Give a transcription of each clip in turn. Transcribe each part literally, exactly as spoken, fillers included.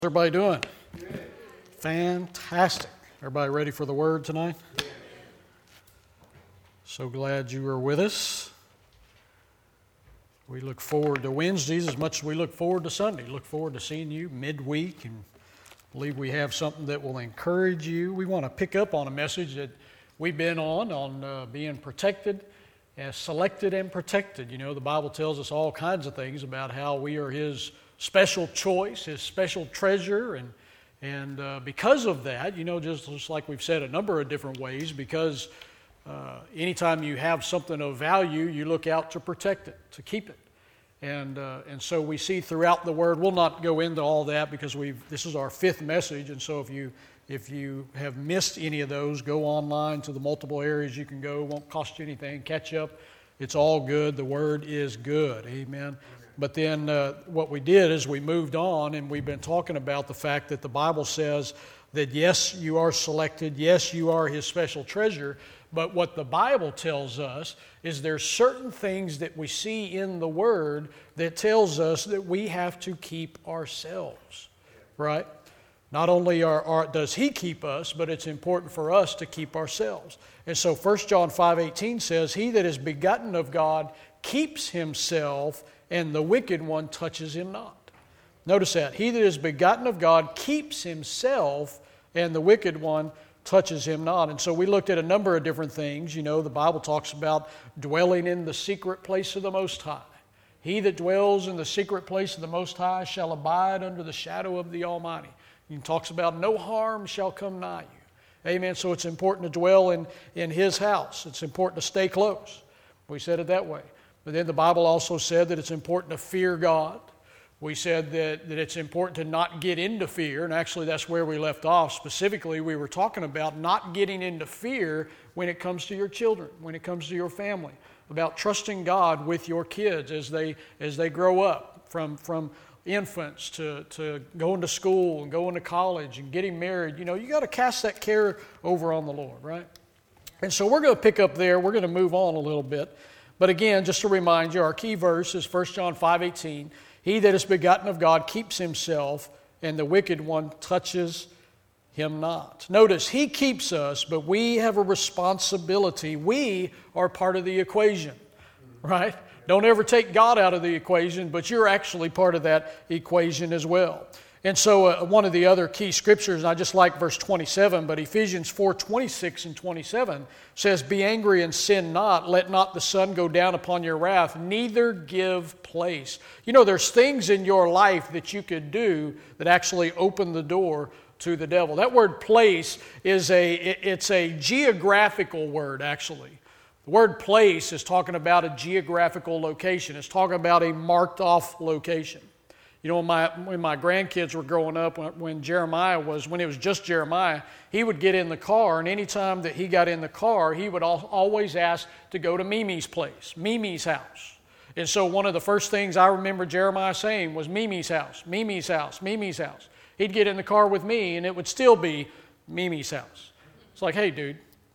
Everybody doing? Good. Fantastic. Everybody ready for the word tonight? Good. So glad you are with us. We look forward to Wednesdays as much as we look forward to Sunday. Look forward to seeing you midweek and believe we have something that will encourage you. We want to pick up on a message that we've been on, on uh, being protected, as selected and protected. You know, the Bible tells us all kinds of things about how we are His special choice, His special treasure, and and uh, because of that, you know, just, just like we've said a number of different ways, because uh, anytime you have something of value, you look out to protect it, to keep it, and uh, and so we see throughout the Word. We'll not go into all that because we've this is our fifth message, and so if you if you have missed any of those, go online to the multiple areas you can go. It won't cost you anything. Catch up. It's all good. The Word is good. Amen. But then uh, what we did is we moved on, and we've been talking about the fact that the Bible says that yes, you are selected, yes, you are His special treasure, but what the Bible tells us is there's certain things that we see in the Word that tells us that we have to keep ourselves, right? Not only are, are, does He keep us, but it's important for us to keep ourselves. And so First John five eighteen says, "He that is begotten of God keeps himself, and the wicked one touches him not." Notice that. He that is begotten of God keeps himself, and the wicked one touches him not. And so we looked at a number of different things. You know, the Bible talks about dwelling in the secret place of the Most High. He that dwells in the secret place of the Most High shall abide under the shadow of the Almighty. He talks about no harm shall come nigh you. Amen. So it's important to dwell in, in His house. It's important to stay close. We said it that way. But then the Bible also said that it's important to fear God. We said that, that it's important to not get into fear, and actually that's where we left off. Specifically, we were talking about not getting into fear when it comes to your children, when it comes to your family, about trusting God with your kids as they as they grow up from, from infants to, to going to school and going to college and getting married. You know, you got to cast that care over on the Lord, right? And so we're going to pick up there. We're going to move on a little bit. But again, just to remind you, our key verse is First John five eighteen. "He that is begotten of God keeps himself, and the wicked one touches him not." Notice, He keeps us, but we have a responsibility. We are part of the equation, right? Don't ever take God out of the equation, but you're actually part of that equation as well. And so uh, one of the other key scriptures, and I just like verse twenty-seven, but Ephesians four twenty-six and twenty-seven says, "Be angry and sin not. Let not the sun go down upon your wrath, neither give place." You know, there's things in your life that you could do that actually open the door to the devil. That word place is a, it's a geographical word, actually. The word place is talking about a geographical location. It's talking about a marked off location. You know, when my, when my grandkids were growing up, when, when Jeremiah was, when it was just Jeremiah, he would get in the car, and any time that he got in the car, he would al- always ask to go to Mimi's place, Mimi's house. And so one of the first things I remember Jeremiah saying was Mimi's house, Mimi's house, Mimi's house. He'd get in the car with me, and it would still be Mimi's house. It's like, hey, dude,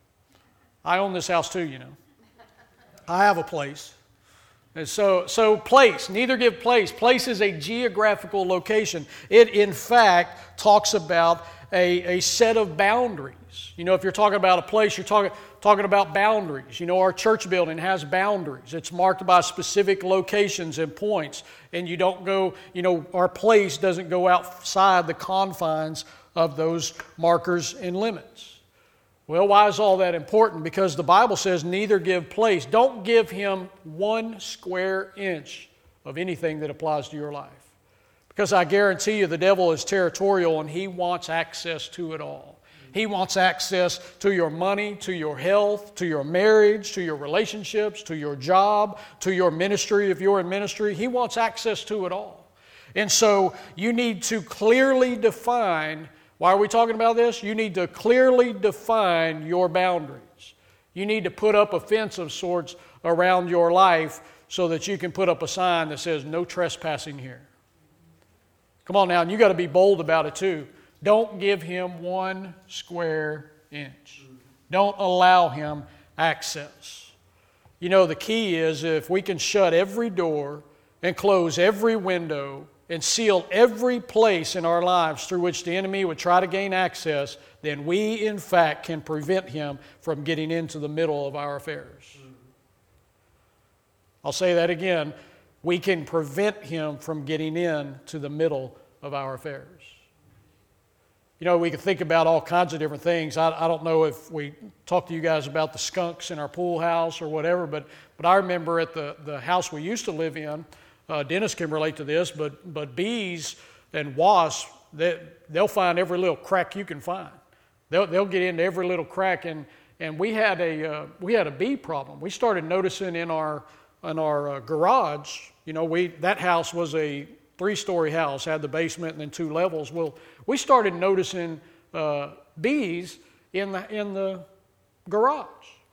I own this house too, you know. I have a place. And so, so place, neither give place. Place is a geographical location. It, in fact, talks about a, a set of boundaries. You know, if you're talking about a place, you're talking, talking about boundaries. You know, our church building has boundaries. It's marked by specific locations and points. And you don't go, you know, our place doesn't go outside the confines of those markers and limits. Well, why is all that important? Because the Bible says neither give place. Don't give him one square inch of anything that applies to your life. Because I guarantee you the devil is territorial and he wants access to it all. He wants access to your money, to your health, to your marriage, to your relationships, to your job, to your ministry if you're in ministry. He wants access to it all. And so you need to clearly define. Why are we talking about this? You need to clearly define your boundaries. You need to put up a fence of sorts around your life so that you can put up a sign that says, "No trespassing here." Come on now, and you got to be bold about it too. Don't give him one square inch. Don't allow him access. You know, the key is if we can shut every door and close every window and seal every place in our lives through which the enemy would try to gain access, then we, in fact, can prevent him from getting into the middle of our affairs. I'll say that again. We can prevent him from getting into the middle of our affairs. You know, we can think about all kinds of different things. I, I don't know if we talked to you guys about the skunks in our pool house or whatever, but, but I remember at the, the house we used to live in, uh, Dennis can relate to this, but, but bees and wasps, they, they'll find every little crack you can find. They'll, they'll get into every little crack, and, and we had a uh, we had a bee problem. We started noticing in our in our uh, garage, you know, we that house was a three-story house, had the basement and then two levels. Well, we started noticing uh, bees in the in the garage.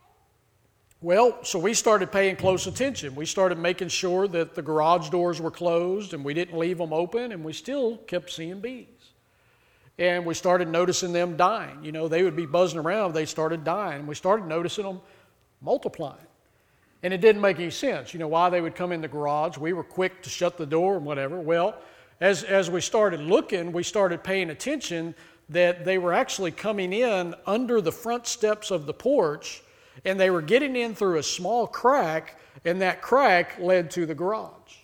Well, so we started paying close attention. We started making sure that the garage doors were closed and we didn't leave them open, and we still kept seeing bees. And we started noticing them dying. You know, they would be buzzing around, they started dying. And we started noticing them multiplying. And it didn't make any sense. You know, why they would come in the garage. We were quick to shut the door and whatever. Well, as, as we started looking, we started paying attention that they were actually coming in under the front steps of the porch, and they were getting in through a small crack, and that crack led to the garage.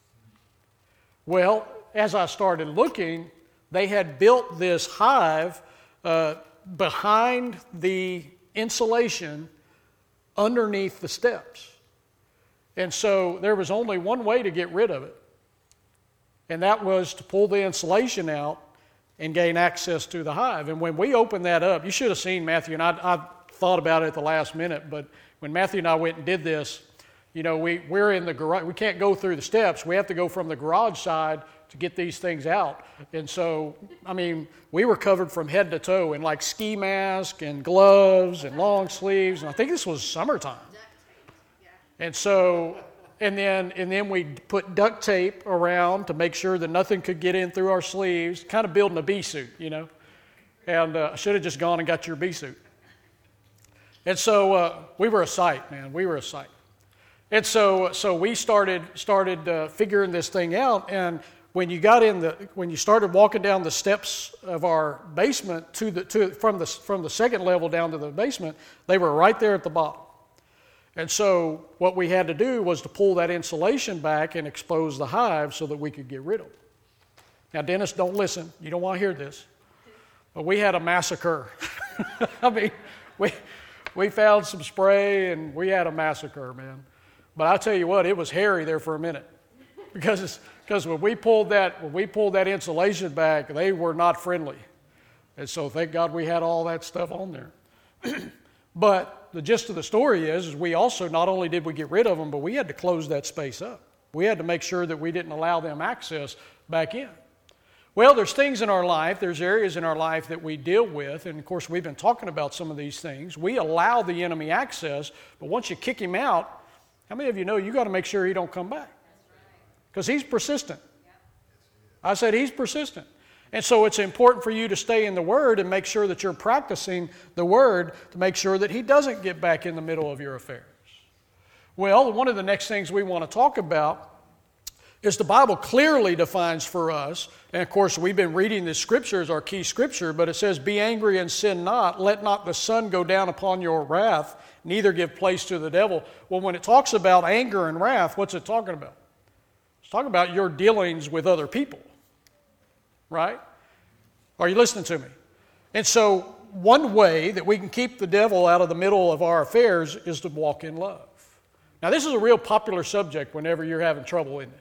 Well, as I started looking, they had built this hive uh, behind the insulation underneath the steps. And so there was only one way to get rid of it, and that was to pull the insulation out and gain access to the hive. And when we opened that up, you should have seen Matthew, and I, I thought about it at the last minute, but when Matthew and I went and did this, you know, we, we're in the garage. We can't go through the steps. We have to go from the garage side to get these things out. And so, I mean, we were covered from head to toe in like ski mask and gloves and long sleeves. And I think this was summertime. And so, and then and then we put duct tape around to make sure that nothing could get in through our sleeves, kind of building a bee suit, you know. And uh, I should have just gone and got your bee suit. And so uh, we were a sight, man. We were a sight. And so so we started started uh, figuring this thing out. And when you got in the when you started walking down the steps of our basement to the to from the from the second level down to the basement, they were right there at the bottom. And so what we had to do was to pull that insulation back and expose the hive so that we could get rid of them. Now, Dennis, don't listen. You don't want to hear this. But we had a massacre. I mean, we we found some spray and we had a massacre, man. But I tell you what, it was hairy there for a minute. Because it's, because when we pulled that when we pulled that insulation back, they were not friendly. And so thank God we had all that stuff on there. But the gist of the story is, is we also, not only did we get rid of them, but we had to close that space up. We had to make sure that we didn't allow them access back in. Well, there's things in our life, there's areas in our life that we deal with, and of course we've been talking about some of these things. We allow the enemy access, but once you kick him out, how many of you know you got to make sure he don't come back? Because he's persistent. I said he's persistent. And so it's important for you to stay in the Word and make sure that you're practicing the Word to make sure that he doesn't get back in the middle of your affairs. Well, one of the next things we want to talk about is the Bible clearly defines for us, and of course we've been reading this scripture as our key scripture, but it says, "Be angry and sin not, let not the sun go down upon your wrath, neither give place to the devil." Well, when it talks about anger and wrath, what's it talking about? It's talking about your dealings with other people. Right? Are you listening to me? And so one way that we can keep the devil out of the middle of our affairs is to walk in love. Now, this is a real popular subject whenever you're having trouble, isn't it?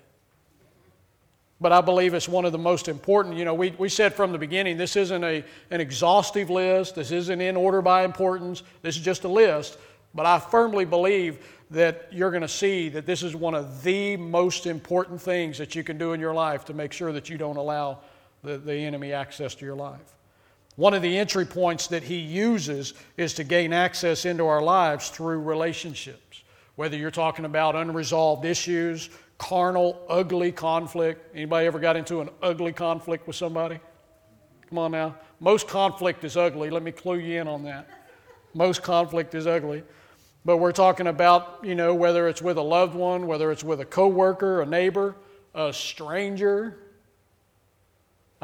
But I believe it's one of the most important. You know, we, we said from the beginning, this isn't a, an exhaustive list. This isn't in order by importance. This is just a list. But I firmly believe that you're going to see that this is one of the most important things that you can do in your life to make sure that you don't allow The, the enemy access to your life. One of the entry points that he uses is to gain access into our lives through relationships. Whether you're talking about unresolved issues, carnal, ugly conflict. Anybody ever got into an ugly conflict with somebody? Come on now. Most conflict is ugly. Let me clue you in on that. Most conflict is ugly. But we're talking about, you know, whether it's with a loved one, whether it's with a coworker, a neighbor, a stranger,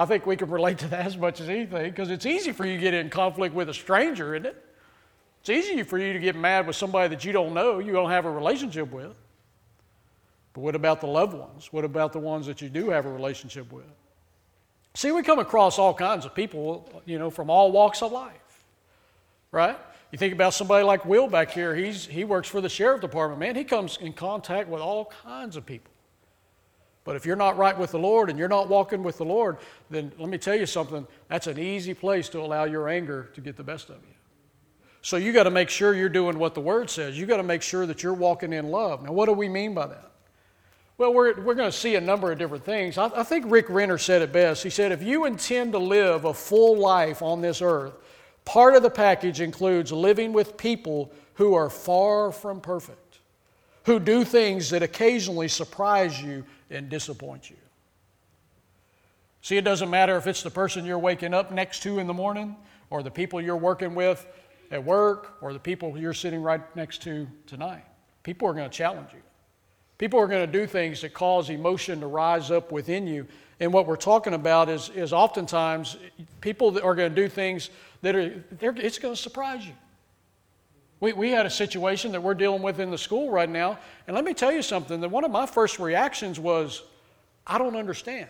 I think we can relate to that as much as anything, because it's easy for you to get in conflict with a stranger, isn't it? It's easy for you to get mad with somebody that you don't know, you don't have a relationship with. But what about the loved ones? What about the ones that you do have a relationship with? See, we come across all kinds of people, you know, from all walks of life, right? You think about somebody like Will back here. He's, he works for the sheriff department. Man, he comes in contact with all kinds of people. But if you're not right with the Lord and you're not walking with the Lord, then let me tell you something, that's an easy place to allow your anger to get the best of you. So you got to make sure you're doing what the Word says. You got to make sure that you're walking in love. Now, what do we mean by that? Well, we're, we're going to see a number of different things. I, I think Rick Renner said it best. He said, if you intend to live a full life on this earth, part of the package includes living with people who are far from perfect, who do things that occasionally surprise you and disappoint you. See, it doesn't matter if it's the person you're waking up next to in the morning, or the people you're working with at work, or the people you're sitting right next to tonight. People are going to challenge you. People are going to do things that cause emotion to rise up within you. And what we're talking about is, is oftentimes people that are going to do things that are, it's going to surprise you. We, we had a situation that we're dealing with in the school right now, and let me tell you something, that one of my first reactions was, I don't understand.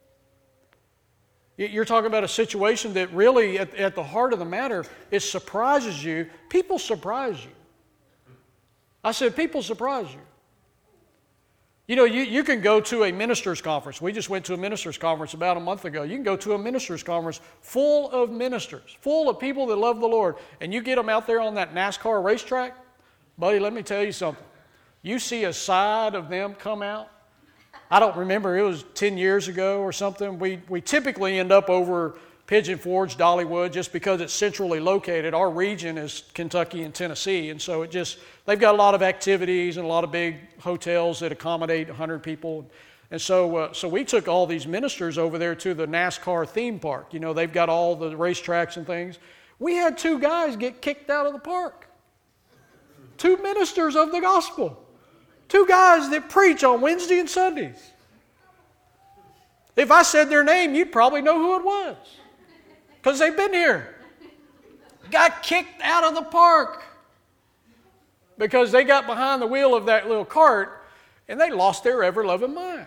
You're talking about a situation that really, at, at the heart of the matter, it surprises you. People surprise you. I said, people surprise you. You know, you, you can go to a minister's conference. We just went to a minister's conference about a month ago. You can go to a minister's conference full of ministers, full of people that love the Lord, and you get them out there on that NASCAR racetrack. Buddy, let me tell you something. You see a side of them come out. I don't remember, it was ten years ago or something. We, we typically end up over Pigeon Forge, Dollywood, just because it's centrally located. Our region is Kentucky and Tennessee, and so it just, they've got a lot of activities and a lot of big hotels that accommodate one hundred people. And so uh, so we took all these ministers over there to the NASCAR theme park. You know, they've got all the racetracks and things. We had two guys get kicked out of the park. Two ministers of the gospel. Two guys that preach on Wednesday and Sundays. If I said their name, you'd probably know who it was, because they've been here. Got kicked out of the park because they got behind the wheel of that little cart and they lost their ever-loving mind.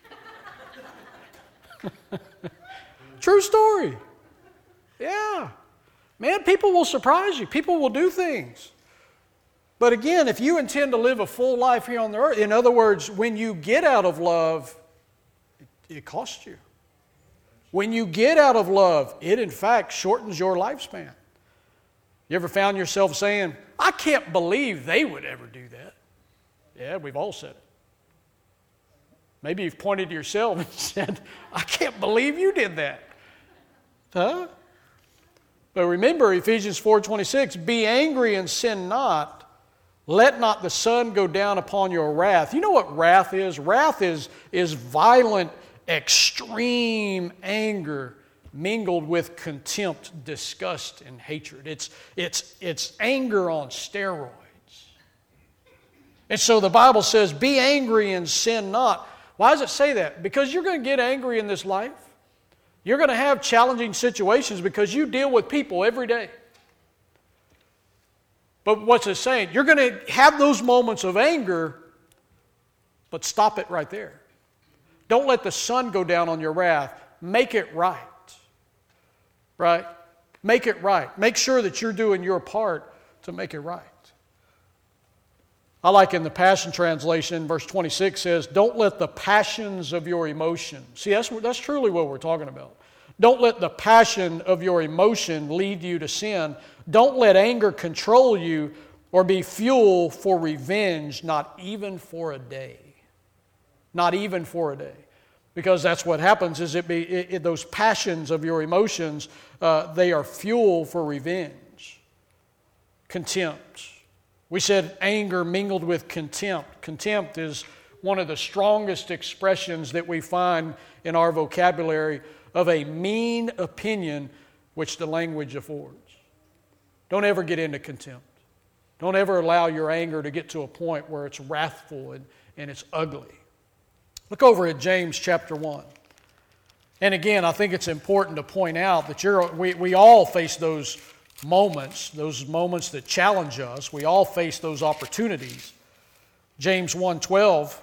True story. Yeah. Man, people will surprise you. People will do things. But again, if you intend to live a full life here on the earth, in other words, when you get out of love, it, it costs you. When you get out of love, it in fact shortens your lifespan. You ever found yourself saying, I can't believe they would ever do that? Yeah, we've all said it. Maybe you've pointed to yourself and said, I can't believe you did that. Huh? But remember Ephesians four twenty-six, be angry and sin not. Let not the sun go down upon your wrath. You know what wrath is? Wrath is, is violent, extreme anger mingled with contempt, disgust, and hatred. It's, it's, it's anger on steroids. And so the Bible says, be angry and sin not. Why does it say that? Because you're going to get angry in this life. You're going to have challenging situations because you deal with people every day. But what's it saying? You're going to have those moments of anger, but stop it right there. Don't let the sun go down on your wrath. Make it right. Right? Make it right. Make sure that you're doing your part to make it right. I like in the Passion Translation, verse twenty-six says, don't let the passions of your emotion. See, that's, that's truly what we're talking about. Don't let the passion of your emotion lead you to sin. Don't let anger control you or be fuel for revenge, not even for a day. Not even for a day. Because that's what happens is it be it, it, those passions of your emotions, uh, they are fuel for revenge. Contempt. We said anger mingled with contempt. Contempt is one of the strongest expressions that we find in our vocabulary of a mean opinion which the language affords. Don't ever get into contempt. Don't ever allow your anger to get to a point where it's wrathful and, and it's ugly. Look over at James chapter one. And again, I think it's important to point out that you're, we, we all face those moments, those moments that challenge us. We all face those opportunities. James one twelve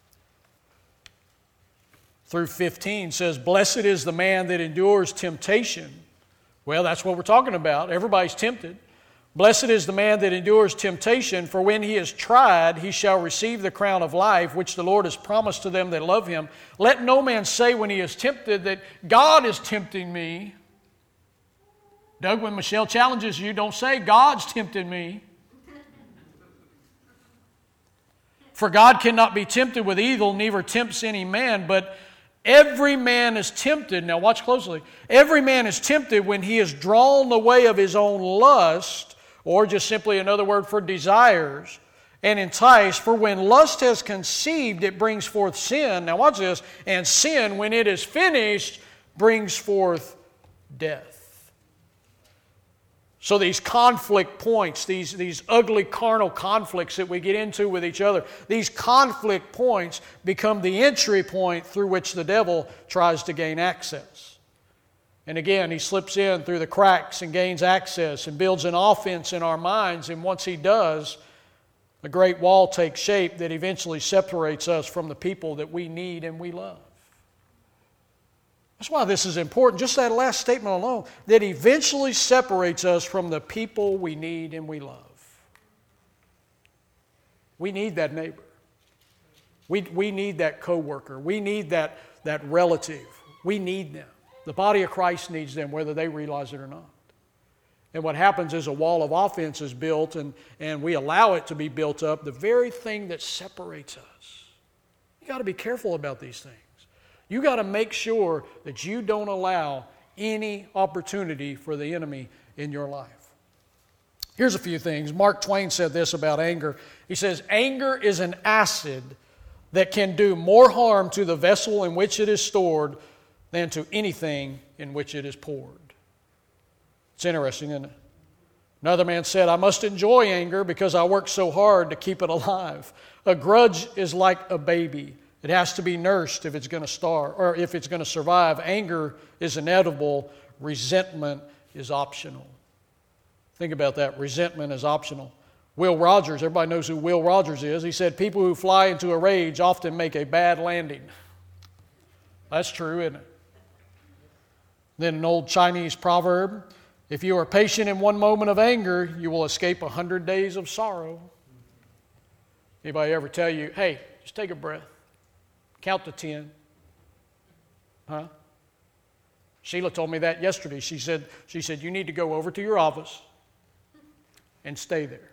through fifteen says, "Blessed is the man that endures temptation." Well, that's what we're talking about. Everybody's tempted. "Blessed is the man that endures temptation, for when he is tried, he shall receive the crown of life, which the Lord has promised to them that love him. Let no man say when he is tempted that God is tempting me." Doug, when Michelle challenges you, don't say, "God's tempting me." "For God cannot be tempted with evil, neither tempts any man, but every man is tempted." Now watch closely. "Every man is tempted when he is drawn away of his own lust," or just simply another word for desires, "and enticed. For when lust has conceived, it brings forth sin." Now watch this. "And sin, when it is finished, brings forth death." So these conflict points, these, these ugly carnal conflicts that we get into with each other, these conflict points become the entry point through which the devil tries to gain access. And again, he slips in through the cracks and gains access and builds an offense in our minds. And once he does, a great wall takes shape that eventually separates us from the people that we need and we love. That's why this is important. Just that last statement alone, that eventually separates us from the people we need and we love. We need that neighbor. We, we need that coworker. We need that, that relative. We need them. The body of Christ needs them, whether they realize it or not. And what happens is a wall of offense is built, and, and we allow it to be built up, the very thing that separates us. You've got to be careful about these things. You got to make sure that you don't allow any opportunity for the enemy in your life. Here's a few things. Mark Twain said this about anger. He says, "Anger is an acid that can do more harm to the vessel in which it is stored than to anything in which it is poured." It's interesting, isn't it? Another man said, "I must enjoy anger because I work so hard to keep it alive. A grudge is like a baby. It has to be nursed if it's going to starve, or if it's going to survive. Anger is inevitable. Resentment is optional." Think about that. Resentment is optional. Will Rogers, everybody knows who Will Rogers is. He said, "People who fly into a rage often make a bad landing." That's true, isn't it? Then an old Chinese proverb, "If you are patient in one moment of anger, you will escape a hundred days of sorrow." Anybody ever tell you, "Hey, just take a breath. Count to ten." Huh? Sheila told me that yesterday. She said, she said, "You need to go over to your office and stay there."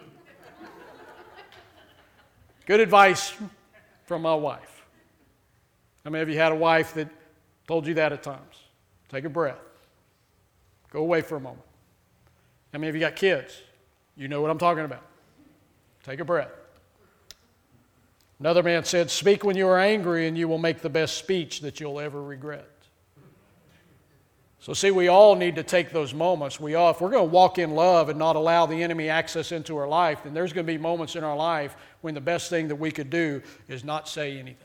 Good advice from my wife. How many of you had a wife that told you that at times? Take a breath. Go away for a moment. How many of you got kids? You know what I'm talking about. Take a breath. Another man said, "Speak when you are angry and you will make the best speech that you'll ever regret." So see, we all need to take those moments. We all, if we're going to walk in love and not allow the enemy access into our life, then there's going to be moments in our life when the best thing that we could do is not say anything.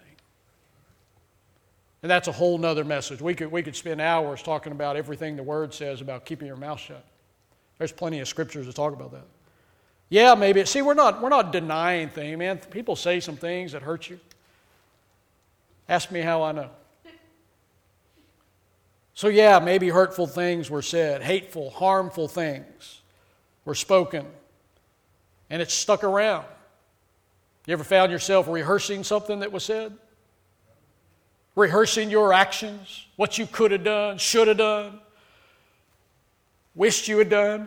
And that's a whole nother message. We could, we could spend hours talking about everything the Word says about keeping your mouth shut. There's plenty of scriptures that talk about that. Yeah, maybe. See, we're not, we're not denying things, man. People say some things that hurt you. Ask me how I know. So yeah, maybe hurtful things were said, hateful, harmful things were spoken, and it's stuck around. You ever found yourself rehearsing something that was said? Rehearsing your actions, what you could have done, should have done, wished you had done.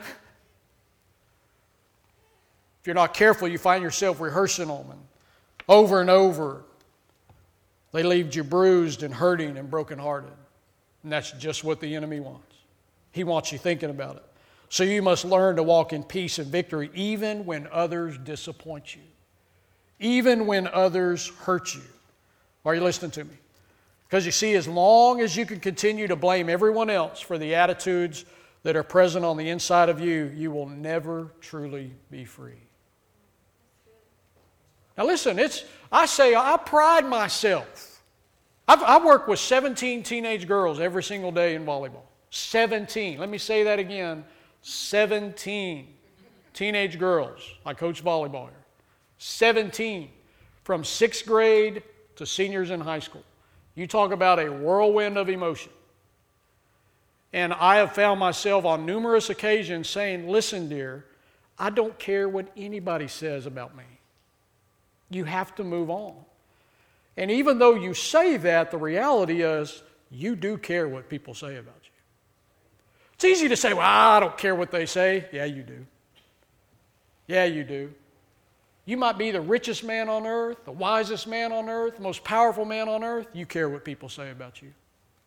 If you're not careful, you find yourself rehearsing them and over and over. They leave you bruised and hurting and brokenhearted. And that's just what the enemy wants. He wants you thinking about it. So you must learn to walk in peace and victory even when others disappoint you. Even when others hurt you. Are you listening to me? Because you see, as long as you can continue to blame everyone else for the attitudes that are present on the inside of you, you will never truly be free. Now listen, it's I say I pride myself I've, I work with seventeen teenage girls every single day in volleyball. seventeen. Let me say that again. seventeen teenage girls. I coach volleyball here. seventeen. From sixth grade to seniors in high school. You talk about a whirlwind of emotion. And I have found myself on numerous occasions saying, listen, dear, I don't care what anybody says about me. You have to move on. And even though you say that, the reality is you do care what people say about you. It's easy to say, well, I don't care what they say. Yeah, you do. Yeah, you do. You might be the richest man on earth, the wisest man on earth, the most powerful man on earth. You care what people say about you.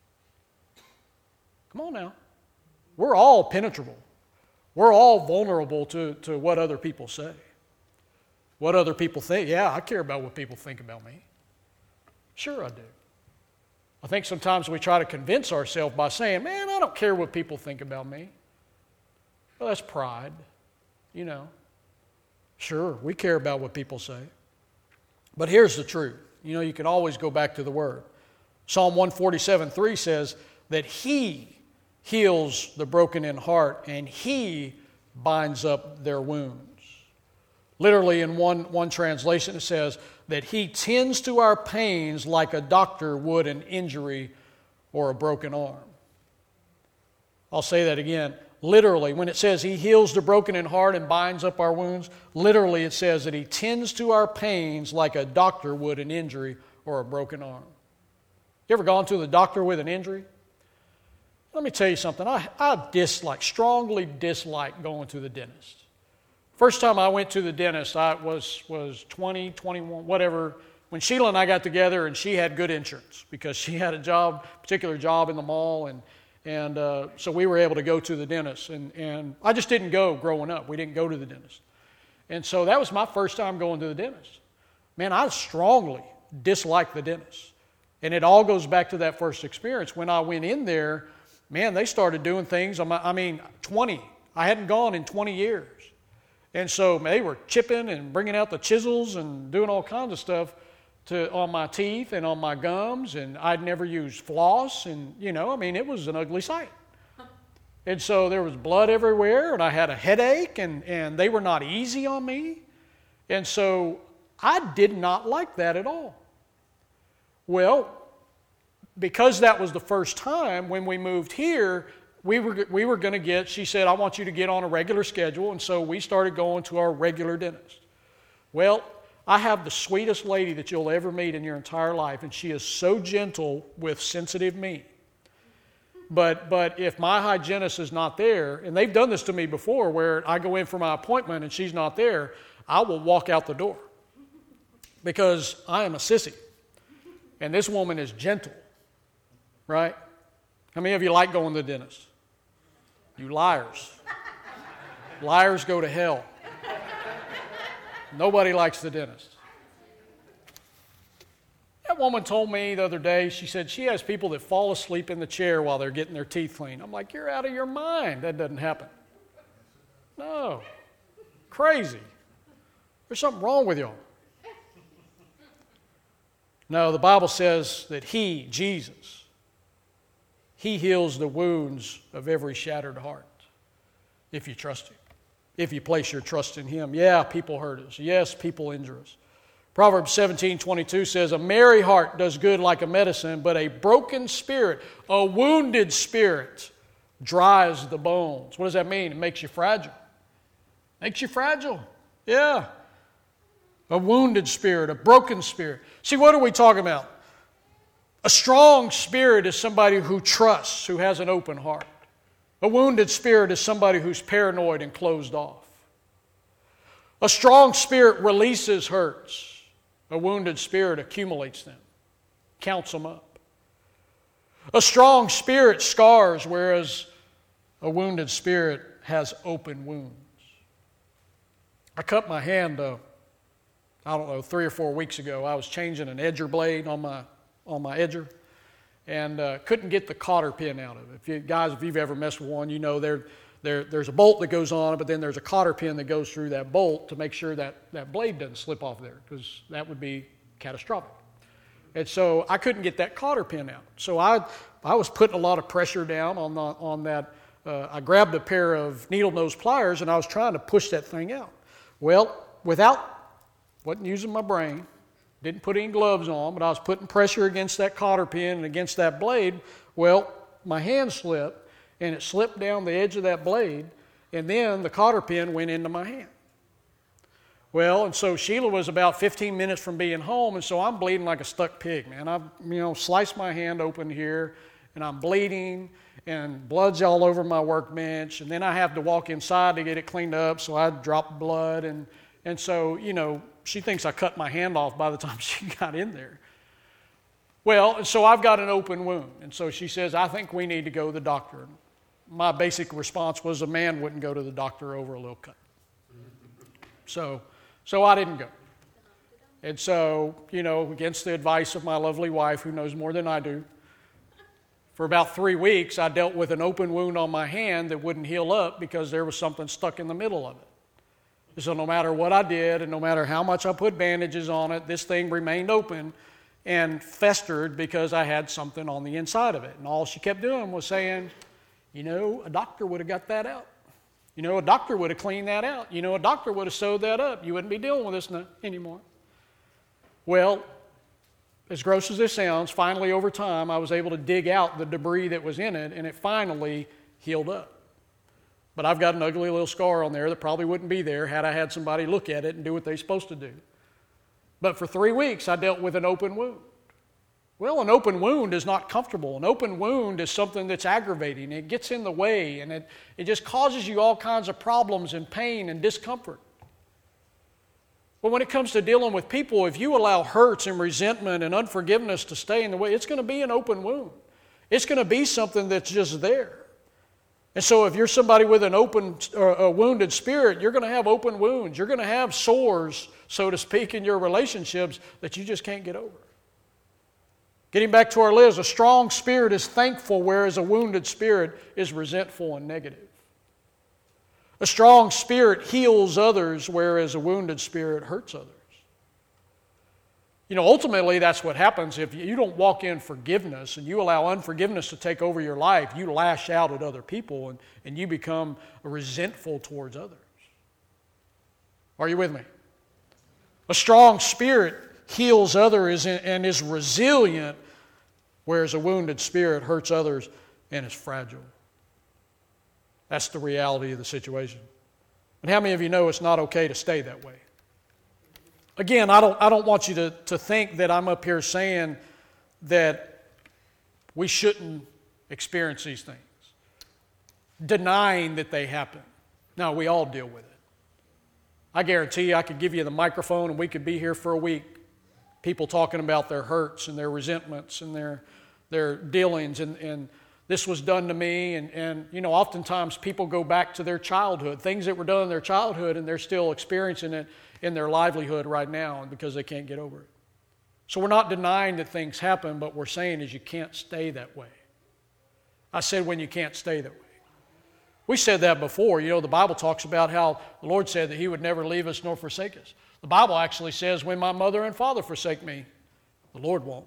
Come on now. We're all penetrable. We're all vulnerable to, to what other people say. What other people think. Yeah, I care about what people think about me. Sure I do. I think sometimes we try to convince ourselves by saying, man, I don't care what people think about me. Well, that's pride, you know. Sure, we care about what people say. But here's the truth. You know, you can always go back to the Word. Psalm one forty-seven three says that He heals the broken in heart and He binds up their wounds. Literally in one, one translation it says that He tends to our pains like a doctor would an injury or a broken arm. I'll say that again. Literally, when it says He heals the broken in heart and binds up our wounds, literally it says that He tends to our pains like a doctor would an injury or a broken arm. You ever gone to the doctor with an injury? Let me tell you something. I, I dislike, strongly dislike going to the dentist. First time I went to the dentist, I was, was twenty, twenty-one, whatever, when Sheila and I got together and she had good insurance because she had a job, particular job in the mall, and And uh, so we were able to go to the dentist. And, and I just didn't go growing up. We didn't go to the dentist. And so that was my first time going to the dentist. Man, I strongly disliked the dentist. And it all goes back to that first experience. When I went in there, man, they started doing things. I mean, twenty. I hadn't gone in twenty years. And so they were chipping and bringing out the chisels and doing all kinds of stuff to on my teeth and on my gums, and I'd never used floss, and you know, I mean, it was an ugly sight. And so there was blood everywhere, and I had a headache, and, and they were not easy on me. And so I did not like that at all. Well, because that was the first time when we moved here, we were we were going to get, she said, I want you to get on a regular schedule, and so we started going to our regular dentist. Well, I have the sweetest lady that you'll ever meet in your entire life, and she is so gentle with sensitive me. But but if my hygienist is not there, and they've done this to me before where I go in for my appointment and she's not there, I will walk out the door because I am a sissy. And this woman is gentle, right? How many of you like going to the dentist? You liars. Liars go to hell. Nobody likes the dentist. That woman told me the other day, she said she has people that fall asleep in the chair while they're getting their teeth cleaned. I'm like, you're out of your mind. That doesn't happen. No. Crazy. There's something wrong with y'all. No, the Bible says that He, Jesus, He heals the wounds of every shattered heart if you trust Him. If you place your trust in Him. Yeah, people hurt us. Yes, people injure us. Proverbs seventeen twenty-two says, a merry heart does good like a medicine, but a broken spirit, a wounded spirit, dries the bones. What does that mean? It makes you fragile. Makes you fragile. Yeah. A wounded spirit, a broken spirit. See, what are we talking about? A strong spirit is somebody who trusts, who has an open heart. A wounded spirit is somebody who's paranoid and closed off. A strong spirit releases hurts. A wounded spirit accumulates them, counts them up. A strong spirit scars, whereas a wounded spirit has open wounds. I cut my hand, uh, I don't know, three or four weeks ago. I was changing an edger blade on my on my edger, and uh, couldn't get the cotter pin out of it. If you guys, if you've ever messed with one, you know there, there there's a bolt that goes on it, but then there's a cotter pin that goes through that bolt to make sure that that blade doesn't slip off there, because that would be catastrophic. And so I couldn't get that cotter pin out. So I I was putting a lot of pressure down on the, on that. Uh, I grabbed a pair of needle nose pliers and I was trying to push that thing out. Well, without, wasn't using my brain, didn't put any gloves on, but I was putting pressure against that cotter pin and against that blade. Well, my hand slipped and it slipped down the edge of that blade, and then the cotter pin went into my hand. Well, and so Sheila was about fifteen minutes from being home, and so I'm bleeding like a stuck pig, man. I've, you know, sliced my hand open here, and I'm bleeding, and blood's all over my workbench, and then I have to walk inside to get it cleaned up, so I drop blood, and, and so, you know, she thinks I cut my hand off by the time she got in there. Well, and so I've got an open wound, and so she says, I think we need to go to the doctor. My basic response was a man wouldn't go to the doctor over a little cut. So... So I didn't go. And so, you know, against the advice of my lovely wife, who knows more than I do, for about three weeks I dealt with an open wound on my hand that wouldn't heal up because there was something stuck in the middle of it. So no matter what I did and no matter how much I put bandages on it, this thing remained open and festered because I had something on the inside of it. And all she kept doing was saying, you know, a doctor would have got that out. You know, a doctor would have cleaned that out. You know, a doctor would have sewed that up. You wouldn't be dealing with this no, anymore. Well, as gross as this sounds, finally over time, I was able to dig out the debris that was in it, and it finally healed up. But I've got an ugly little scar on there that probably wouldn't be there had I had somebody look at it and do what they're supposed to do. But for three weeks, I dealt with an open wound. Well, an open wound is not comfortable. An open wound is something that's aggravating. It gets in the way, and it, it just causes you all kinds of problems and pain and discomfort. But when it comes to dealing with people, if you allow hurts and resentment and unforgiveness to stay in the way, it's going to be an open wound. It's going to be something that's just there. And so if you're somebody with an open, or a wounded spirit, you're going to have open wounds. You're going to have sores, so to speak, in your relationships that you just can't get over. Getting back to our list, a strong spirit is thankful, whereas a wounded spirit is resentful and negative. A strong spirit heals others, whereas a wounded spirit hurts others. You know, ultimately, that's what happens. If you don't walk in forgiveness and you allow unforgiveness to take over your life, you lash out at other people and, and you become resentful towards others. Are you with me? A strong spirit heals others and is resilient, whereas a wounded spirit hurts others and is fragile. That's the reality of the situation. And how many of you know it's not okay to stay that way? Again, I don't, I don't want you to, to think that I'm up here saying that we shouldn't experience these things, denying that they happen. No, we all deal with it. I guarantee you I could give you the microphone and we could be here for a week. People talking about their hurts and their resentments and their their dealings, and, and this was done to me, and, and you know, oftentimes people go back to their childhood, things that were done in their childhood, and they're still experiencing it in their livelihood right now because they can't get over it. So we're not denying that things happen, but we're saying is you can't stay that way. I said when you can't stay that way. We said that before. You know, the Bible talks about how the Lord said that He would never leave us nor forsake us. The Bible actually says, when my mother and father forsake me, the Lord won't.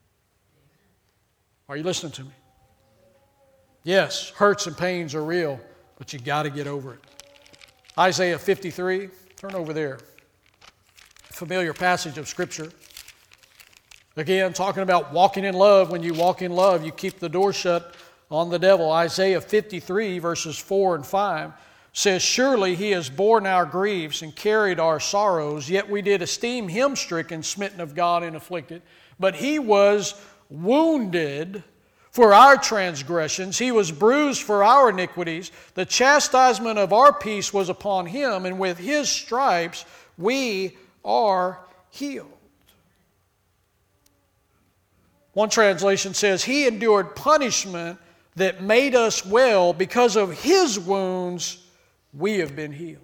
Are you listening to me? Yes, hurts and pains are real, but you got to get over it. Isaiah fifty-three, turn over there. Familiar passage of Scripture. Again, talking about walking in love. When you walk in love, you keep the door shut on the devil. Isaiah fifty-three, verses four and five. Says, surely He has borne our griefs and carried our sorrows, yet we did esteem Him stricken, smitten of God, and afflicted. But He was wounded for our transgressions. He was bruised for our iniquities. The chastisement of our peace was upon Him, and with His stripes we are healed. One translation says, He endured punishment that made us well. Because of His wounds we have been healed.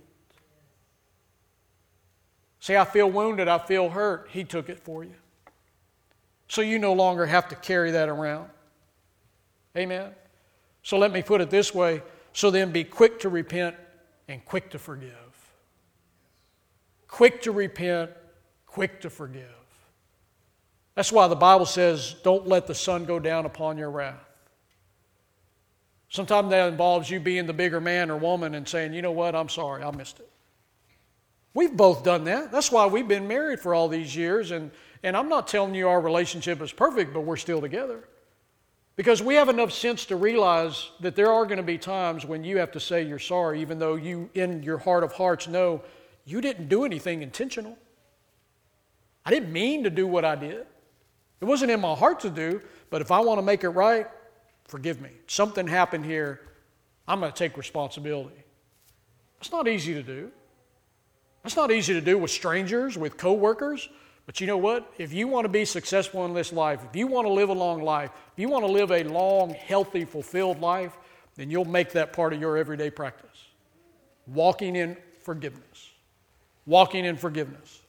See, I feel wounded, I feel hurt. He took it for you. So you no longer have to carry that around. Amen? So let me put it this way. So then be quick to repent and quick to forgive. Quick to repent, quick to forgive. That's why the Bible says, don't let the sun go down upon your wrath. Sometimes that involves you being the bigger man or woman and saying, you know what, I'm sorry, I missed it. We've both done that. That's why we've been married for all these years. And, and I'm not telling you our relationship is perfect, but we're still together. Because we have enough sense to realize that there are going to be times when you have to say you're sorry, even though you, in your heart of hearts, know you didn't do anything intentional. I didn't mean to do what I did. It wasn't in my heart to do, but if I want to make it right, forgive me. Something happened here. I'm going to take responsibility. It's not easy to do. It's not easy to do with strangers, with coworkers. But you know what? If you want to be successful in this life, if you want to live a long life, if you want to live a long, healthy, fulfilled life, then you'll make that part of your everyday practice. Walking in forgiveness. Walking in forgiveness.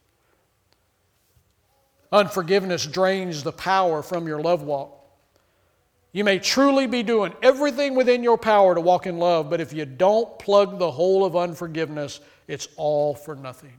Unforgiveness drains the power from your love walk. You may truly be doing everything within your power to walk in love, but if you don't plug the hole of unforgiveness, it's all for nothing.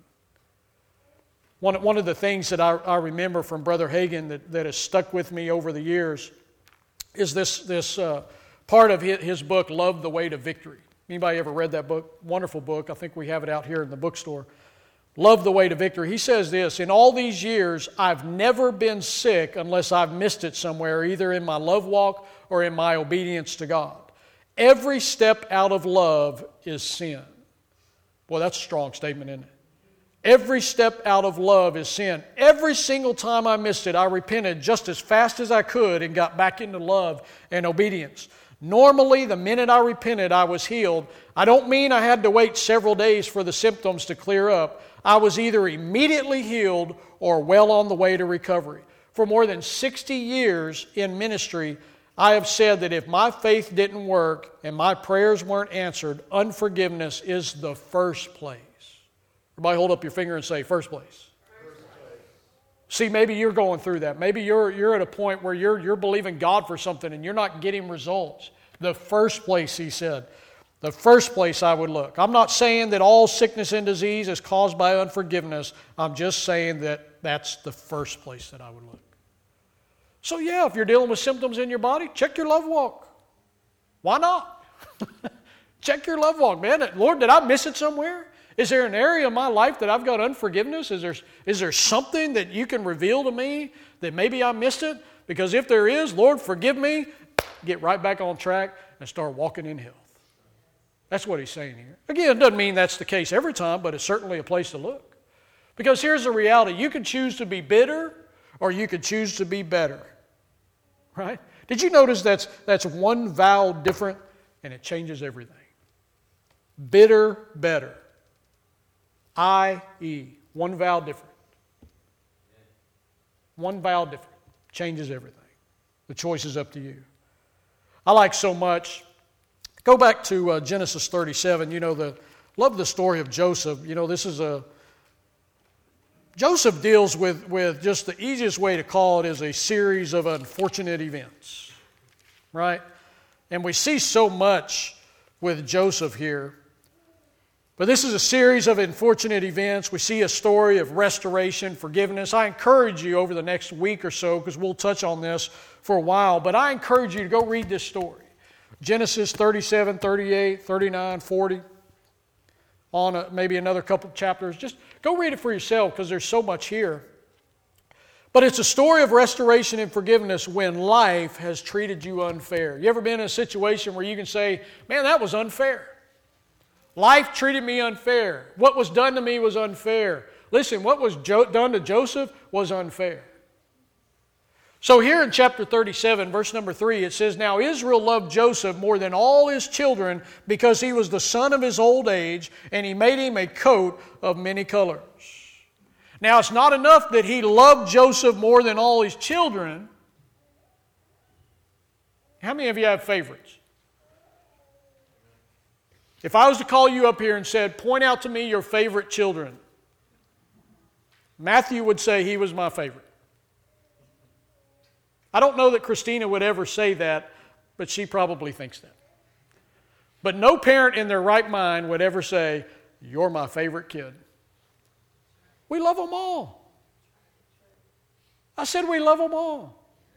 One, one of the things that I, I remember from Brother Hagin that, that has stuck with me over the years is this, this uh, part of his, his book, Love the Way to Victory. Anybody ever read that book? Wonderful book. I think we have it out here in the bookstore. Love the Way to Victory. He says this, in all these years, I've never been sick unless I've missed it somewhere, either in my love walk or in my obedience to God. Every step out of love is sin. Boy, that's a strong statement, isn't it? Every step out of love is sin. Every single time I missed it, I repented just as fast as I could and got back into love and obedience. Normally, the minute I repented, I was healed. I don't mean I had to wait several days for the symptoms to clear up. I was either immediately healed or well on the way to recovery. For more than sixty years in ministry, I have said that if my faith didn't work and my prayers weren't answered, unforgiveness is the first place. Everybody hold up your finger and say, first place. First place. See, maybe you're going through that. Maybe you're, you're at a point where you're, you're believing God for something and you're not getting results. The first place, he said. The first place I would look. I'm not saying that all sickness and disease is caused by unforgiveness. I'm just saying that that's the first place that I would look. So yeah, if you're dealing with symptoms in your body, check your love walk. Why not? Check your love walk, man. Lord, did I miss it somewhere? Is there an area of my life that I've got unforgiveness? Is there, is there something that you can reveal to me that maybe I missed it? Because if there is, Lord, forgive me. Get right back on track and start walking in health. That's what he's saying here. Again, it doesn't mean that's the case every time, but it's certainly a place to look. Because here's the reality. You can choose to be bitter or you can choose to be better. Right? Did you notice that's, that's one vowel different and it changes everything? Bitter, better. I E. One vowel different. One vowel different. Changes everything. The choice is up to you. I like so much. Go back to uh, Genesis thirty-seven. You know, the love the story of Joseph. You know, this is a... Joseph deals with, with just the easiest way to call it is a series of unfortunate events. Right? And we see so much with Joseph here. But this is a series of unfortunate events. We see a story of restoration, forgiveness. I encourage you over the next week or so, because we'll touch on this for a while, but I encourage you to go read this story. Genesis thirty-seven, thirty-eight, thirty-nine, forty, on a, maybe another couple chapters. Just go read it for yourself because there's so much here. But it's a story of restoration and forgiveness when life has treated you unfair. You ever been in a situation where you can say, man, that was unfair? Life treated me unfair. What was done to me was unfair. Listen, what was jo- done to Joseph was unfair. So here in chapter thirty-seven, verse number three, it says, now Israel loved Joseph more than all his children because he was the son of his old age, and he made him a coat of many colors. Now it's not enough that he loved Joseph more than all his children. How many of you have favorites? If I was to call you up here and said, point out to me your favorite children, Matthew would say he was my favorite. I don't know that Christina would ever say that, but she probably thinks that. But no parent in their right mind would ever say, you're my favorite kid. We love them all. I said we love them all.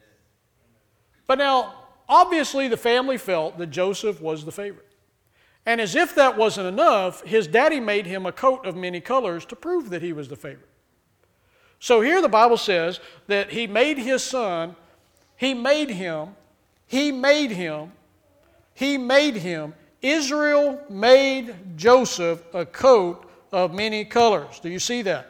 But now, obviously the family felt that Joseph was the favorite. And as if that wasn't enough, his daddy made him a coat of many colors to prove that he was the favorite. So here the Bible says that he made his son, he made him, he made him, he made him. Israel made Joseph a coat of many colors. Do you see that?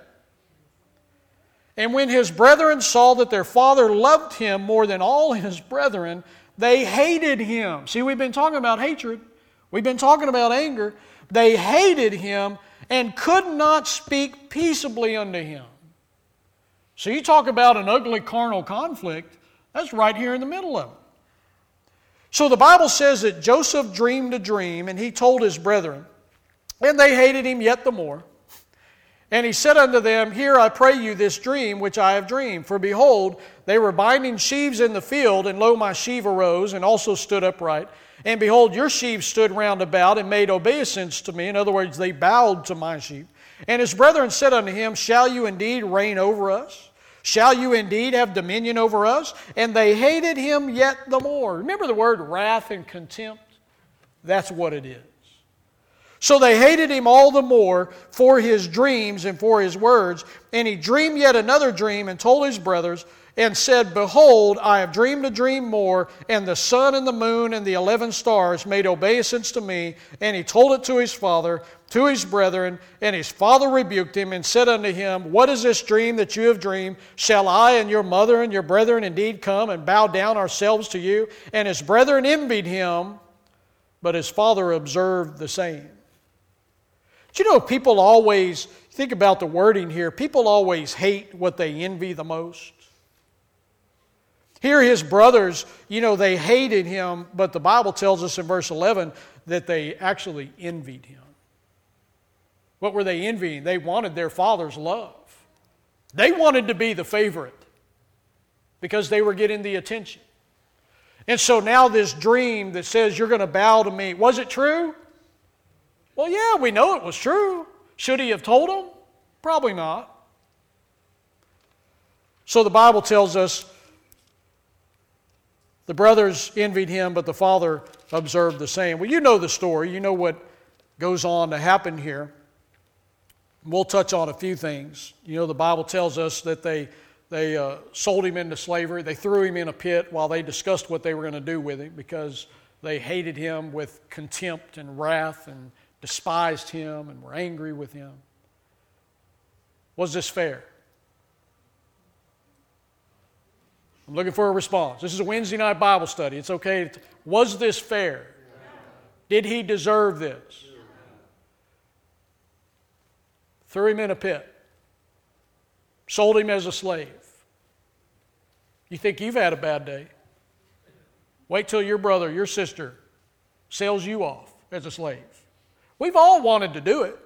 And when his brethren saw that their father loved him more than all his brethren, they hated him. See, we've been talking about hatred. We've been talking about anger. They hated him and could not speak peaceably unto him. So you talk about an ugly carnal conflict, that's right here in the middle of it. So the Bible says that Joseph dreamed a dream, and he told his brethren, and they hated him yet the more. And he said unto them, Hear, I pray you, this dream which I have dreamed. For behold, they were binding sheaves in the field, and lo, my sheaf arose, and also stood upright. And behold, your sheaves stood round about, and made obeisance to me. In other words, they bowed to my sheep. And his brethren said unto him, Shall you indeed reign over us? Shall you indeed have dominion over us? And they hated him yet the more. Remember the word wrath and contempt? That's what it is. So they hated him all the more for his dreams and for his words. And he dreamed yet another dream and told his brothers and said, Behold, I have dreamed a dream more, and the sun and the moon and the eleven stars made obeisance to me. And he told it to his father, to his brethren, and his father rebuked him and said unto him, What is this dream that you have dreamed? Shall I and your mother and your brethren indeed come and bow down ourselves to you? And his brethren envied him, but his father observed the same. Do you know people always, think about the wording here, people always hate what they envy the most? Here his brothers, you know, they hated him, but the Bible tells us in verse eleven that they actually envied him. What were they envying? They wanted their father's love. They wanted to be the favorite because they were getting the attention. And so now this dream that says you're going to bow to me, was it true? Well, yeah, we know it was true. Should he have told them? Probably not. So the Bible tells us the brothers envied him, but the father observed the same. Well, you know the story. You know what goes on to happen here. We'll touch on a few things. You know, the Bible tells us that they, they uh, sold him into slavery. They threw him in a pit while they discussed what they were going to do with him because they hated him with contempt and wrath and despised him and were angry with him. Was this fair? I'm looking for a response. This is a Wednesday night Bible study. It's okay. Was this fair? Did he deserve this? Threw him in a pit. Sold him as a slave. You think you've had a bad day? Wait till your brother, your sister, sells you off as a slave. We've all wanted to do it.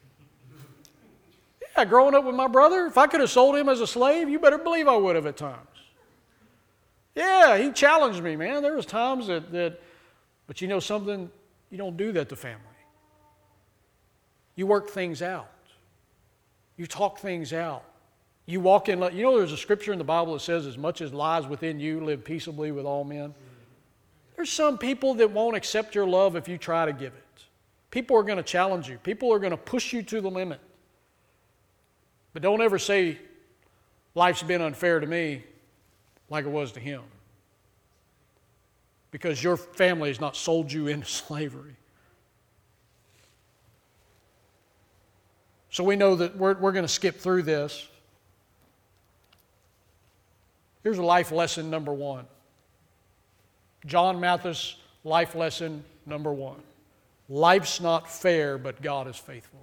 Yeah, growing up with my brother, if I could have sold him as a slave, you better believe I would have at times. Yeah, he challenged me, man. There was times that, that, but you know something? You don't do that to family. You work things out. You talk things out. You walk in, you know there's a scripture in the Bible that says, as much as lies within you, live peaceably with all men. There's some people that won't accept your love if you try to give it. People are going to challenge you. People are going to push you to the limit. But don't ever say, life's been unfair to me like it was to him. Because your family has not sold you into slavery. So we know that we're, we're going to skip through this. Here's a life lesson number one. John Mathis, life lesson number one. Life's not fair, but God is faithful.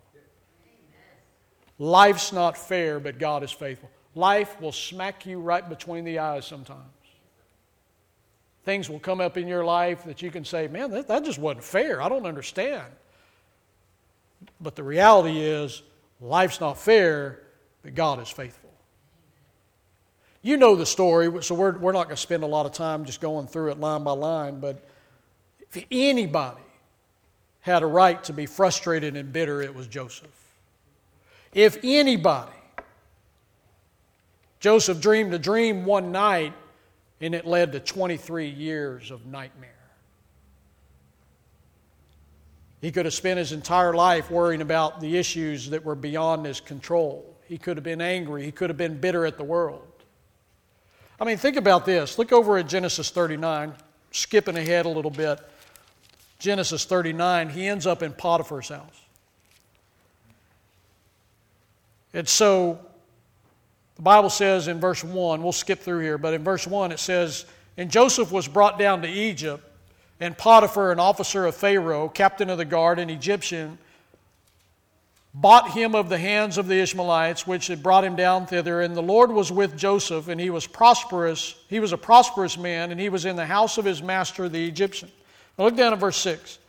Life's not fair, but God is faithful. Life will smack you right between the eyes sometimes. Things will come up in your life that you can say, man, that, that just wasn't fair. I don't understand. But the reality is, life's not fair, but God is faithful. You know the story, so we're, we're not going to spend a lot of time just going through it line by line, but if anybody had a right to be frustrated and bitter, it was Joseph. If anybody Joseph dreamed a dream one night, and it led to twenty-three years of nightmare. He could have spent his entire life worrying about the issues that were beyond his control. He could have been angry. He could have been bitter at the world. I mean, think about this. Look over at Genesis thirty-nine, skipping ahead a little bit. Genesis thirty-nine, he ends up in Potiphar's house. And so, the Bible says in verse one, we'll skip through here, but in verse one it says, "And Joseph was brought down to Egypt, and Potiphar, an officer of Pharaoh, captain of the guard, an Egyptian, bought him of the hands of the Ishmaelites, which had brought him down thither. And the Lord was with Joseph, and he was prosperous. He was a prosperous man, and he was in the house of his master, the Egyptian." Now look down at verse six.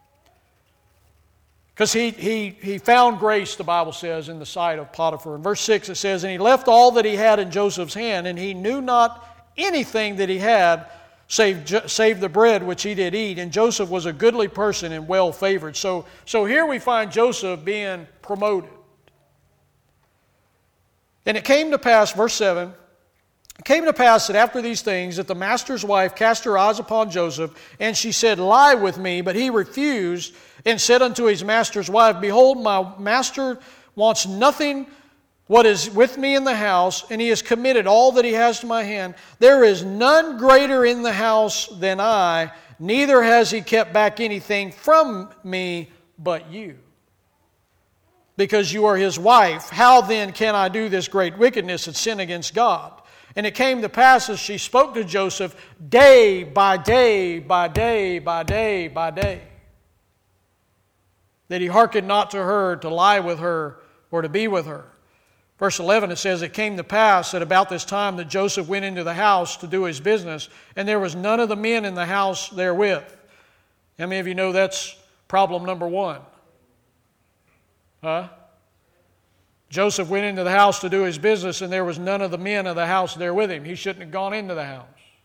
Because he, he, he found grace, the Bible says, in the sight of Potiphar. In verse six it says, "And he left all that he had in Joseph's hand, and he knew not anything that he had, Save, save the bread which he did eat. And Joseph was a goodly person and well favored." So, so here we find Joseph being promoted. "And it came to pass," verse seven, "it came to pass that after these things, that the master's wife cast her eyes upon Joseph, and she said, Lie with me. But he refused, and said unto his master's wife, Behold, my master wants nothing what is with me in the house, and he has committed all that he has to my hand. There is none greater in the house than I, neither has he kept back anything from me but you. Because you are his wife, how then can I do this great wickedness and sin against God? And it came to pass as she spoke to Joseph day by day, by day, by day, by day, that he hearkened not to her to lie with her or to be with her." Verse eleven, it says, "It came to pass that about this time that Joseph went into the house to do his business, and there was none of the men in the house therewith." How many of you know that's problem number one? Huh? Joseph went into the house to do his business, and there was none of the men of the house there with him. He shouldn't have gone into the house.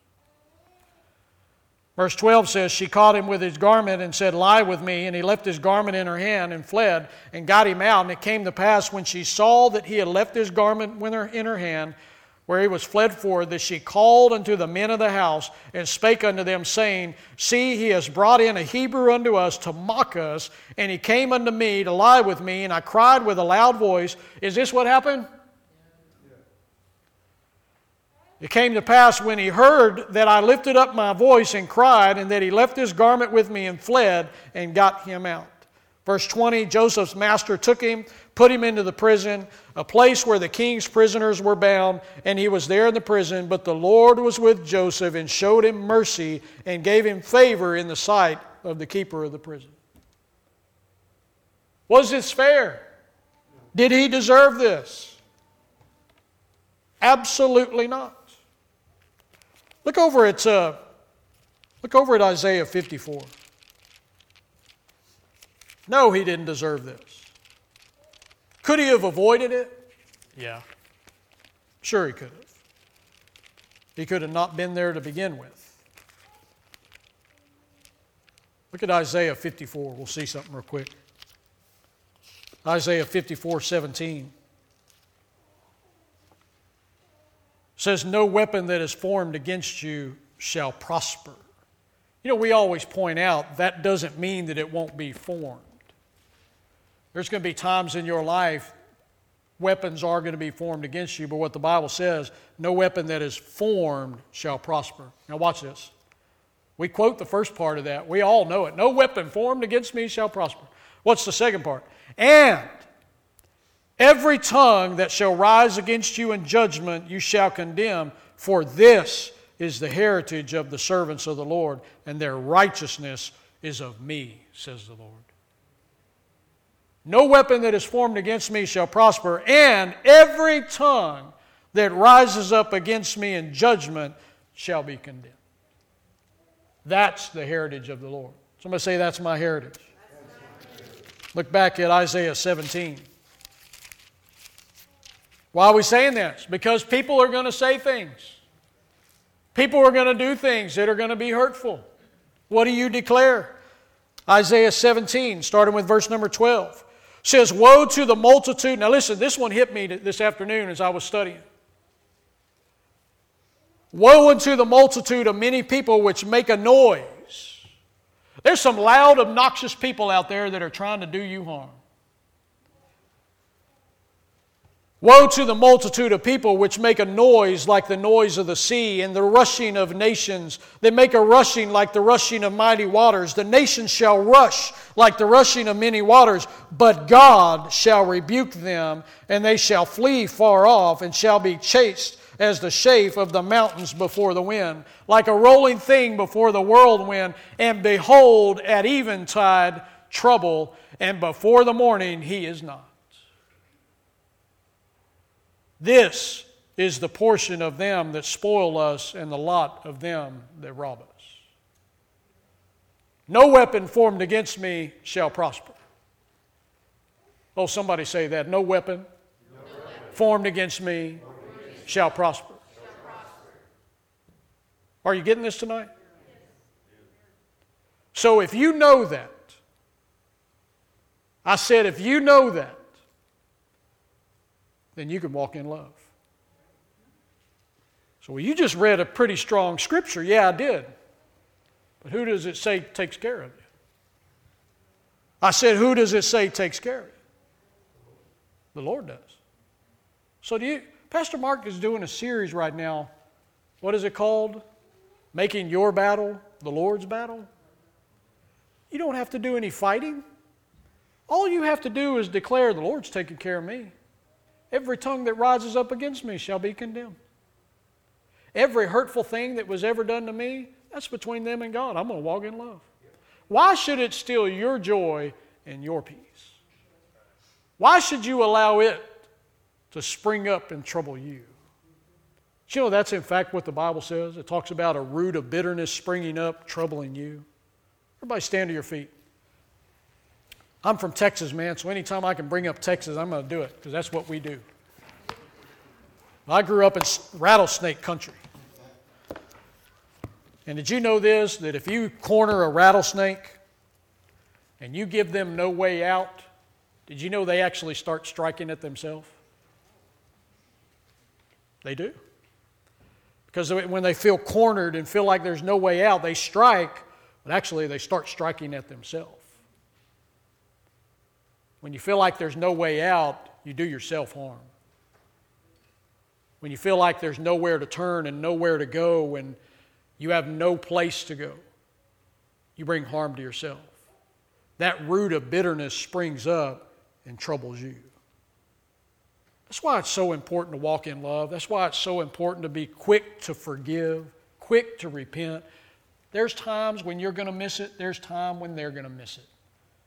Verse twelve says, "She caught him with his garment and said, Lie with me. And he left his garment in her hand and fled and got him out. And it came to pass when she saw that he had left his garment in her hand, where he was fled for, that she called unto the men of the house and spake unto them, saying, See, he has brought in a Hebrew unto us to mock us. And he came unto me to lie with me. And I cried with a loud voice." Is this what happened? "It came to pass when he heard that I lifted up my voice and cried, and that he left his garment with me and fled and got him out." Verse twenty, "Joseph's master took him, put him into the prison, a place where the king's prisoners were bound, and he was there in the prison. But the Lord was with Joseph and showed him mercy and gave him favor in the sight of the keeper of the prison." Was this fair? Did he deserve this? Absolutely not. Look over at uh, look over at Isaiah fifty-four. No, he didn't deserve this. Could he have avoided it? Yeah. Sure he could have. He could have not been there to begin with. Look at Isaiah fifty-four. We'll see something real quick. Isaiah fifty-four seventeen. Says, "No weapon that is formed against you shall prosper." You know, we always point out that doesn't mean that it won't be formed. There's going to be times in your life weapons are going to be formed against you, but what the Bible says, no weapon that is formed shall prosper. Now watch this. We quote the first part of that. We all know it. No weapon formed against me shall prosper. What's the second part? "And every tongue that shall rise against you in judgment you shall condemn, for this is the heritage of the servants of the Lord, and their righteousness is of me, says the Lord." No weapon that is formed against me shall prosper, and every tongue that rises up against me in judgment shall be condemned. That's the heritage of the Lord. Somebody say, that's my heritage. Look back at Isaiah seventeen. Why are we saying this? Because people are going to say things. People are going to do things that are going to be hurtful. What do you declare? Isaiah seventeen, starting with verse number twelve, says, "Woe to the multitude." Now listen, this one hit me this afternoon as I was studying. Woe unto the multitude of many people which make a noise. There's some loud, obnoxious people out there that are trying to do you harm. Woe to the multitude of people which make a noise like the noise of the sea, and the rushing of nations. They make a rushing like the rushing of mighty waters. The nations shall rush like the rushing of many waters, but God shall rebuke them, and they shall flee far off, and shall be chased as the chaff of the mountains before the wind, like a rolling thing before the whirlwind. And behold, at eventide trouble, and before the morning he is not. This is the portion of them that spoil us, and the lot of them that rob us. No weapon formed against me shall prosper. Oh, somebody say that. No weapon, no weapon. formed against me shall prosper. Are you getting this tonight? So if you know that, I said if you know that, then you can walk in love. So well, you just read a pretty strong scripture. Yeah, I did. But who does it say takes care of you? I said, who does it say takes care of you? The Lord does. So do you, Pastor Mark is doing a series right now. What is it called? Making your battle the Lord's battle. You don't have to do any fighting. All you have to do is declare, the Lord's taking care of me. Every tongue that rises up against me shall be condemned. Every hurtful thing that was ever done to me, that's between them and God. I'm going to walk in love. Why should it steal your joy and your peace? Why should you allow it to spring up and trouble you? Do you know that's in fact what the Bible says? It talks about a root of bitterness springing up, troubling you. Everybody stand to your feet. I'm from Texas, man, so anytime I can bring up Texas, I'm going to do it, because that's what we do. I grew up in rattlesnake country. And did you know this, that if you corner a rattlesnake and you give them no way out, did you know they actually start striking at themselves? They do. Because when they feel cornered and feel like there's no way out, they strike, but actually they start striking at themselves. When you feel like there's no way out, you do yourself harm. When you feel like there's nowhere to turn and nowhere to go and you have no place to go, you bring harm to yourself. That root of bitterness springs up and troubles you. That's why it's so important to walk in love. That's why it's so important to be quick to forgive, quick to repent. There's times when you're going to miss it. There's time when they're going to miss it.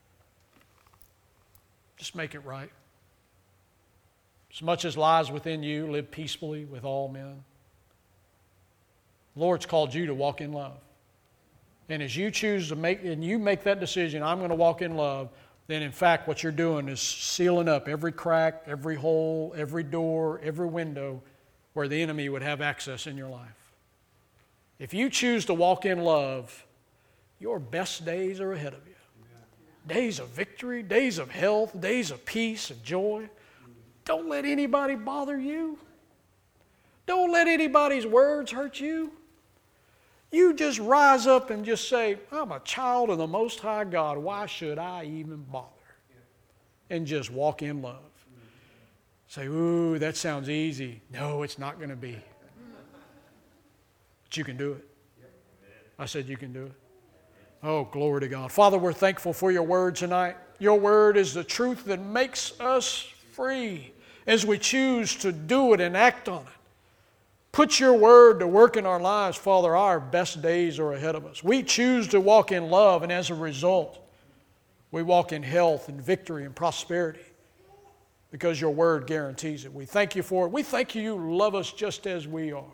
Just make it right. As much as lies within you, live peacefully with all men. The Lord's called you to walk in love. And as you choose to make, and you make that decision, I'm going to walk in love, then in fact what you're doing is sealing up every crack, every hole, every door, every window where the enemy would have access in your life. If you choose to walk in love, your best days are ahead of you. Days of victory, days of health, days of peace and joy. Don't let anybody bother you. Don't let anybody's words hurt you. You just rise up and just say, I'm a child of the Most High God. Why should I even bother? And just walk in love. Say, ooh, that sounds easy. No, it's not going to be. But you can do it. I said you can do it. Oh, glory to God. Father, we're thankful for your word tonight. Your word is the truth that makes us free as we choose to do it and act on it. Put your word to work in our lives, Father. Our best days are ahead of us. We choose to walk in love, and as a result, we walk in health and victory and prosperity because your word guarantees it. We thank you for it. We thank you you love us just as we are.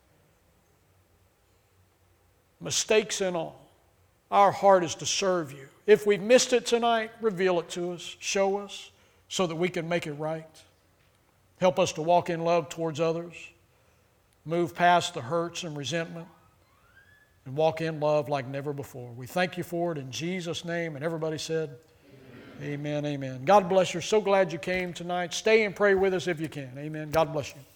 Mistakes and all. Our heart is to serve you. If we've missed it tonight, reveal it to us, show us, so that we can make it right. Help us to walk in love towards others, move past the hurts and resentment, and walk in love like never before. We thank you for it in Jesus' name, and everybody said, amen, amen. amen. God bless you. So glad you came tonight. Stay and pray with us if you can. Amen. God bless you.